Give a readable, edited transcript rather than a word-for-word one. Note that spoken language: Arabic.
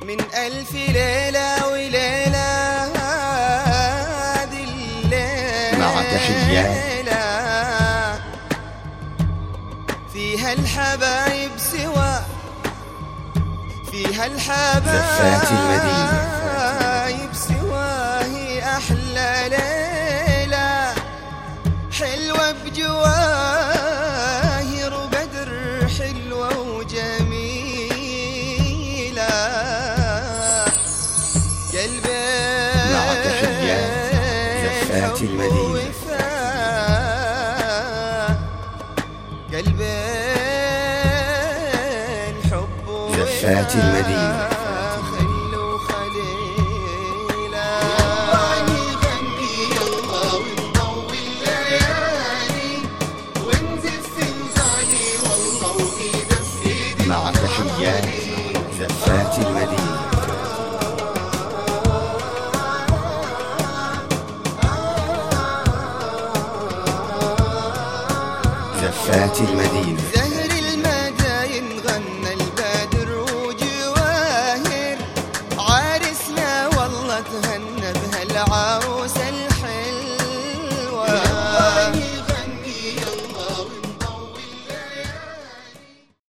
من ألف ليلة وليلة هذه الليلة مع تحيات فيها الحبايب سوا، فيها زفات المدينة الحبايب سوا، هي أحلى ليلة حلوة بجواهر وبدر حلوة وجميلة. قلبي مع تحيات زفات المدينة، قلبي الحب زفات المدينة. خلو خليلا نغني يلا ونضوي الليالي ونزف نغني والله وإيدك في إيدي. مع تحيات زفات المدينة، زفات المدينة.